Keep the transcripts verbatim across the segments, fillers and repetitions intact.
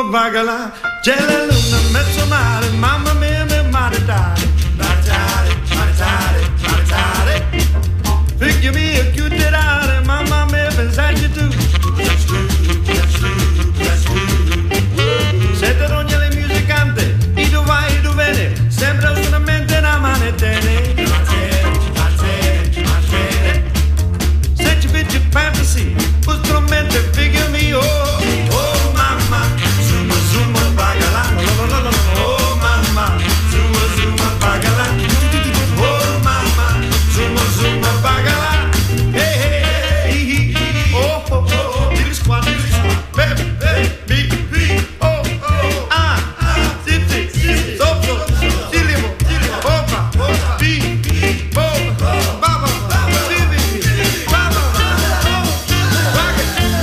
bagala, c'è la luna mezzo mare, mamma mia, mia maritare, maritare, maritare, maritare. Figlimi a chiuderare, mamma mia, pensarci tu. That's true, that's true, that's true. Sette rogna le musicante, i dove vai, i dove viene, sembra solamente una manettene. Manettene, manettene, manettene. Se ci vedi fantasy, un strumento, figlimi, oh, oh mamma, zuma, zuma, bagala, no, no, no, no, no, oh mamma, zuma, zuma, bagala, oh mamma, zuma, zuma, bagala, hey, hey, hey, hey, oh, oh, oh, dilly squat, dilly squat, baby, baby, baby, oh, oh, ah, ah, zitti, zitti, sopra, dilimo, dilimo, opa, opa, bi, bi, bo, baba, zitti, baba, oh, baga,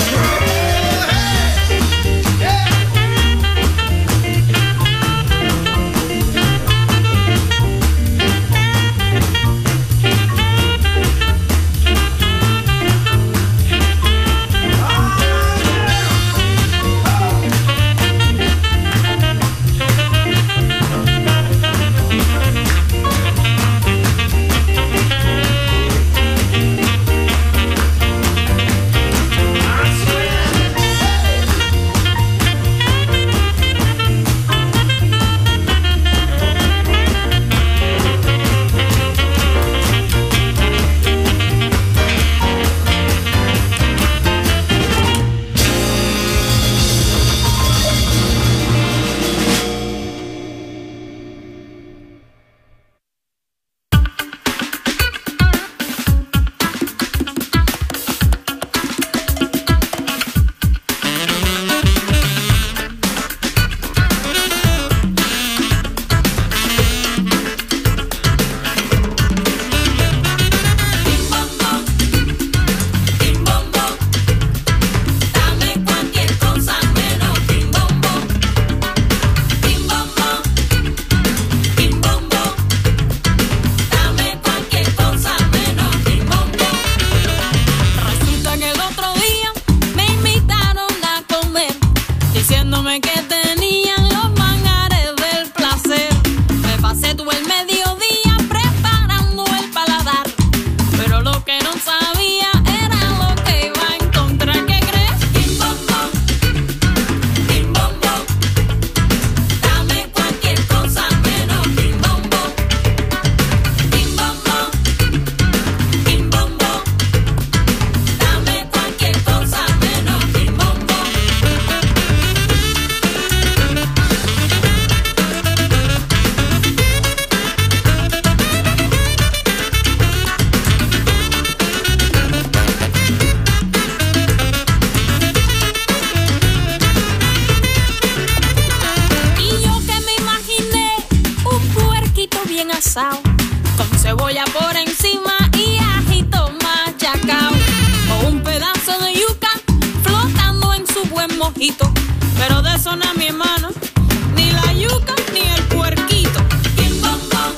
con cebolla por encima y ajito machacao, o un pedazo de yuca flotando en su buen mojito. Pero de eso no, mi hermano, ni la yuca ni el puerquito. Quimbombo,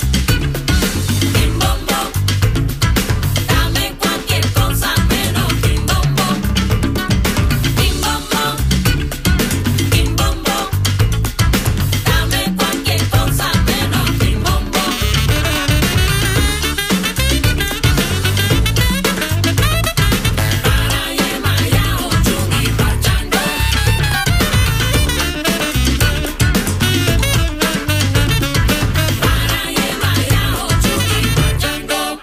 quimbombo, dame cualquier cosa menos quimbombo. Quimbombo, quimbombo, dame cualquier cosa menos quimbombo. Para yemayao, chungi pachango. Para yemayao, chungi pachango.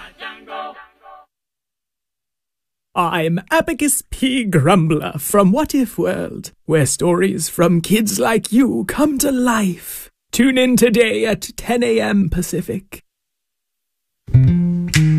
I'm Abacus P. Grumbler from What If World, where stories from kids like you come to life. Tune in today at ten a m Pacific.